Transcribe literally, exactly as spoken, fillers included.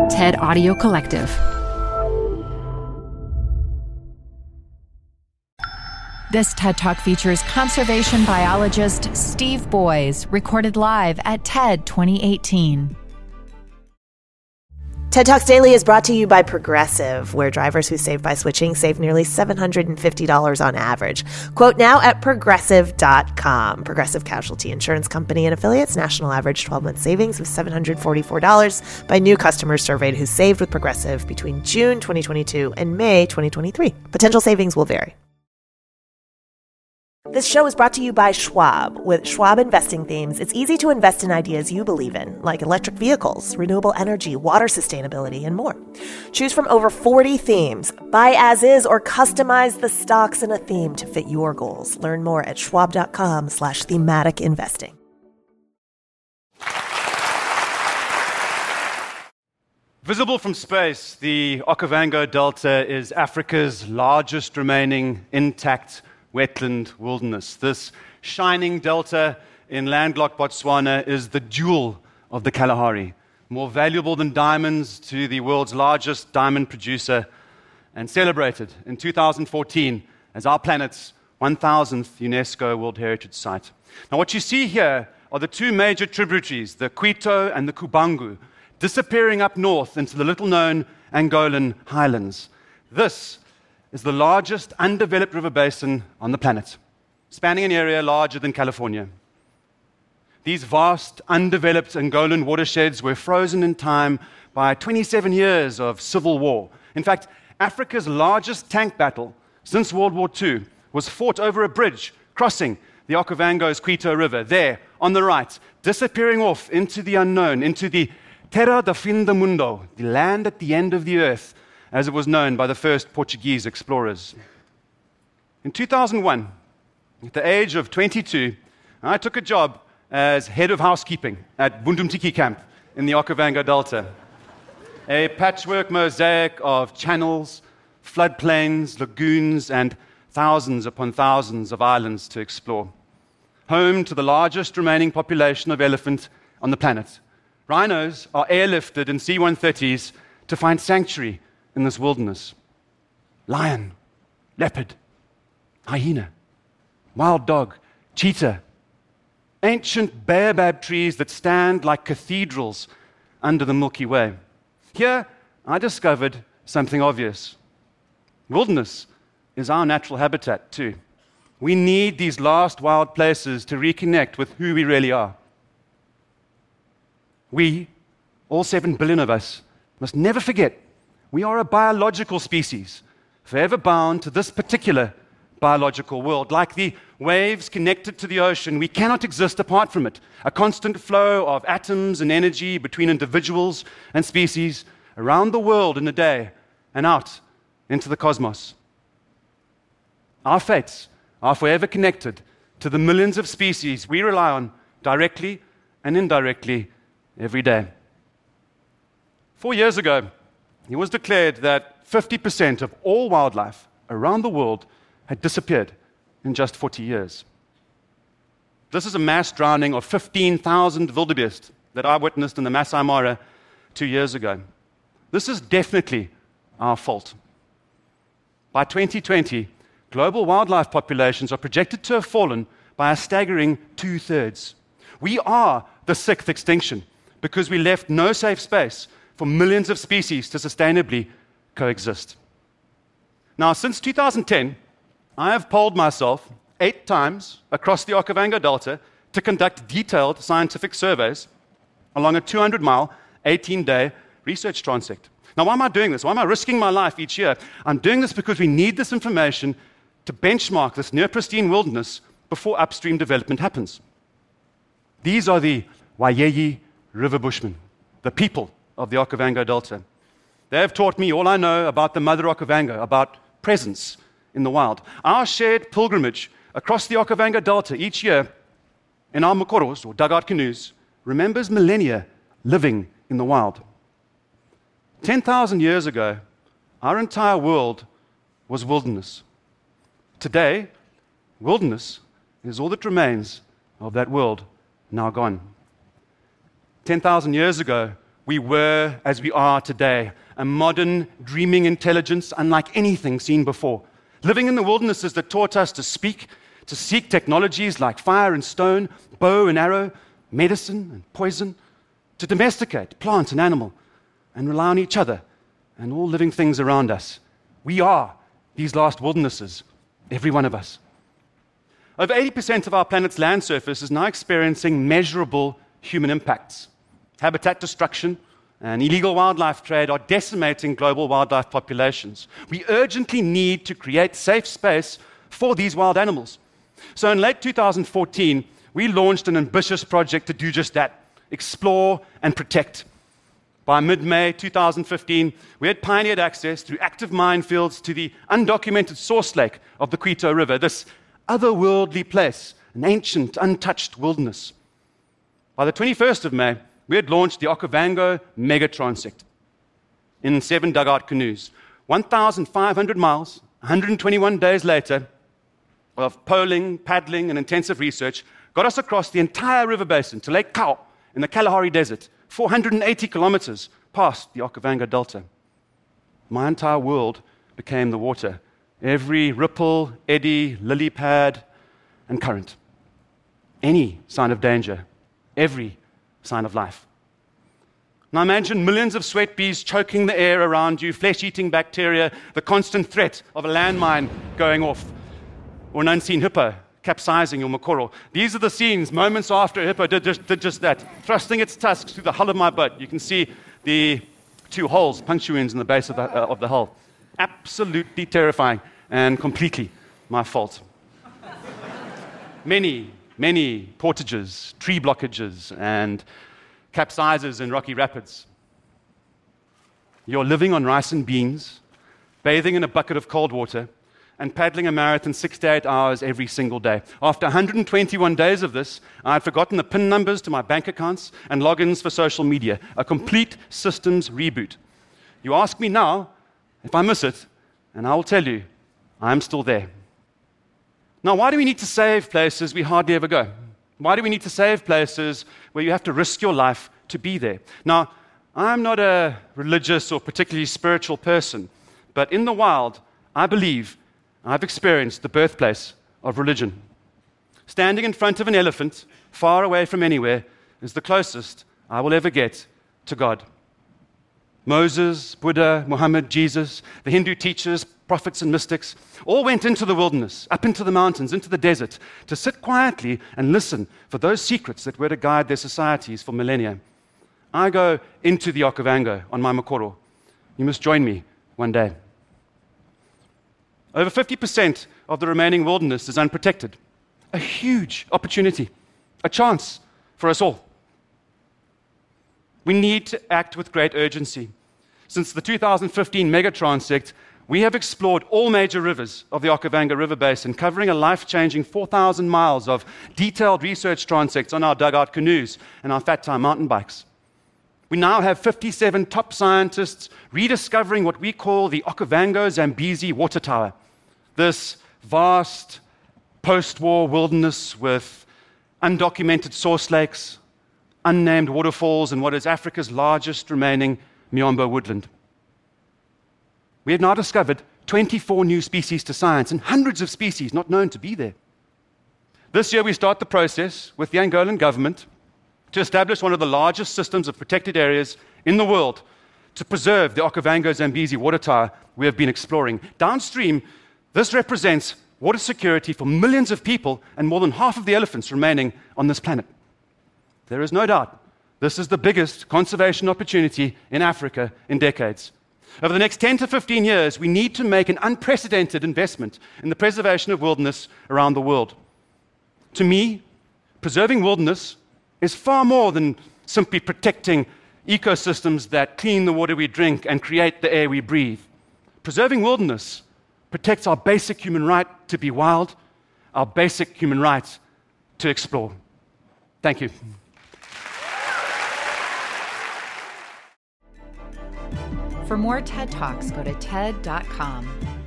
TED Audio Collective. This TED Talk features conservation biologist Steve Boys, recorded live at TED twenty eighteen. TED Talks Daily is brought to you by Progressive, where drivers who save by switching save nearly seven hundred fifty dollars on average. Quote now at progressive dot com. Progressive Casualty Insurance Company and affiliates. National average twelve-month savings of seven hundred forty-four dollars by new customers surveyed who saved with Progressive between June twenty twenty-two and May twenty twenty-three. Potential savings will vary. This show is brought to you by Schwab. With Schwab investing themes, it's easy to invest in ideas you believe in, like electric vehicles, renewable energy, water sustainability, and more. Choose from over forty themes. Buy as is or customize the stocks in a theme to fit your goals. Learn more at schwab.com slash thematic investing. Visible from space, the Okavango Delta is Africa's largest remaining intact wetland wilderness. This shining delta in landlocked Botswana is the jewel of the Kalahari, more valuable than diamonds to the world's largest diamond producer, and celebrated in two thousand fourteen as our planet's one thousandth UNESCO World Heritage Site. Now, what you see here are the two major tributaries, the Quito and the Kubangu, disappearing up north into the little-known Angolan highlands. This is the largest undeveloped river basin on the planet, spanning an area larger than California. These vast, undeveloped Angolan watersheds were frozen in time by twenty-seven years of civil war. In fact, Africa's largest tank battle since World War Two was fought over a bridge crossing the Okavango's Quito River, there, on the right, disappearing off into the unknown, into the Terra do Fim do Mundo, the land at the end of the earth, as it was known by the first Portuguese explorers. In two thousand one, at the age of twenty-two, I took a job as head of housekeeping at Bundumtiki Camp in the Okavango Delta, a patchwork mosaic of channels, floodplains, lagoons, and thousands upon thousands of islands to explore. Home to the largest remaining population of elephant on the planet. Rhinos are airlifted in C one thirties to find sanctuary in this wilderness. Lion, leopard, hyena, wild dog, cheetah, ancient baobab trees that stand like cathedrals under the Milky Way. Here, I discovered something obvious. Wilderness is our natural habitat too. We need these last wild places to reconnect with who we really are. We, all seven billion of us, must never forget we are a biological species, forever bound to this particular biological world. Like the waves connected to the ocean, we cannot exist apart from it. A constant flow of atoms and energy between individuals and species around the world in a day and out into the cosmos. Our fates are forever connected to the millions of species we rely on directly and indirectly every day. Four years ago, it was declared that fifty percent of all wildlife around the world had disappeared in just forty years. This is a mass drowning of fifteen thousand wildebeest that I witnessed in the Masai Mara two years ago. This is definitely our fault. By twenty twenty, global wildlife populations are projected to have fallen by a staggering two-thirds. We are the sixth extinction because we left no safe space for millions of species to sustainably coexist. Now, since two thousand ten, I have polled myself eight times across the Okavango Delta to conduct detailed scientific surveys along a two hundred mile, eighteen-day research transect. Now, why am I doing this? Why am I risking my life each year? I'm doing this because we need this information to benchmark this near-pristine wilderness before upstream development happens. These are the Wayeye River Bushmen, the people of the Okavango Delta. They have taught me all I know about the Mother Okavango, about presence in the wild. Our shared pilgrimage across the Okavango Delta each year in our mokoros, or dugout canoes, remembers millennia living in the wild. ten thousand years ago, our entire world was wilderness. Today, wilderness is all that remains of that world now gone. ten thousand years ago, we were as we are today, a modern, dreaming intelligence unlike anything seen before, living in the wildernesses that taught us to speak, to seek technologies like fire and stone, bow and arrow, medicine and poison, to domesticate plant and animal, and rely on each other and all living things around us. We are these last wildernesses, every one of us. Over eighty percent of our planet's land surface is now experiencing measurable human impacts. Habitat destruction and illegal wildlife trade are decimating global wildlife populations. We urgently need to create safe space for these wild animals. So in late two thousand fourteen, we launched an ambitious project to do just that, explore and protect. By mid-May two thousand fifteen, we had pioneered access through active minefields to the undocumented source lake of the Quito River, this otherworldly place, an ancient, untouched wilderness. By the twenty-first of May, we had launched the Okavango Mega Transect in seven dugout canoes. one thousand five hundred miles, one hundred twenty-one days later, of poling, paddling, and intensive research, got us across the entire river basin to Lake Kau in the Kalahari Desert, four hundred eighty kilometers past the Okavango Delta. My entire world became the water. Every ripple, eddy, lily pad, and current. Any sign of danger, every sign of life. Now imagine millions of sweat bees choking the air around you, flesh-eating bacteria, the constant threat of a landmine going off, or an unseen hippo capsizing your Mokoro. These are the scenes moments after a hippo did just, did just that, thrusting its tusks through the hull of my boat. You can see the two holes, puncture wounds in the base of the, uh, of the hull. Absolutely terrifying and completely my fault. Many, many portages, tree blockages, and capsizes in rocky rapids. You're living on rice and beans, bathing in a bucket of cold water, and paddling a marathon six to eight hours every single day. After one hundred twenty-one days of this, I had forgotten the PIN numbers to my bank accounts and logins for social media, a complete systems reboot. You ask me now if I miss it, and I will tell you, I'm still there. Now, why do we need to save places we hardly ever go? Why do we need to save places where you have to risk your life to be there? Now, I'm not a religious or particularly spiritual person, but in the wild, I believe I've experienced the birthplace of religion. Standing in front of an elephant, far away from anywhere, is the closest I will ever get to God. Moses, Buddha, Muhammad, Jesus, the Hindu teachers, prophets and mystics, all went into the wilderness, up into the mountains, into the desert, to sit quietly and listen for those secrets that were to guide their societies for millennia. I go into the Okavango on my Mokoro. You must join me one day. Over fifty percent of the remaining wilderness is unprotected. A huge opportunity, a chance for us all. We need to act with great urgency. Since the two thousand fifteen Mega Transect, we have explored all major rivers of the Okavango River Basin, covering a life-changing four thousand miles of detailed research transects on our dugout canoes and our fat tire mountain bikes. We now have fifty-seven top scientists rediscovering what we call the Okavango Zambezi Water Tower, this vast post-war wilderness with undocumented source lakes, unnamed waterfalls, and what is Africa's largest remaining Miombo woodland. We have now discovered twenty-four new species to science and hundreds of species not known to be there. This year we start the process with the Angolan government to establish one of the largest systems of protected areas in the world to preserve the Okavango Zambezi water tower we have been exploring. Downstream, this represents water security for millions of people and more than half of the elephants remaining on this planet. There is no doubt this is the biggest conservation opportunity in Africa in decades. Over the next ten to fifteen years, we need to make an unprecedented investment in the preservation of wilderness around the world. To me, preserving wilderness is far more than simply protecting ecosystems that clean the water we drink and create the air we breathe. Preserving wilderness protects our basic human right to be wild, our basic human right to explore. Thank you. For more TED Talks, go to T E D dot com.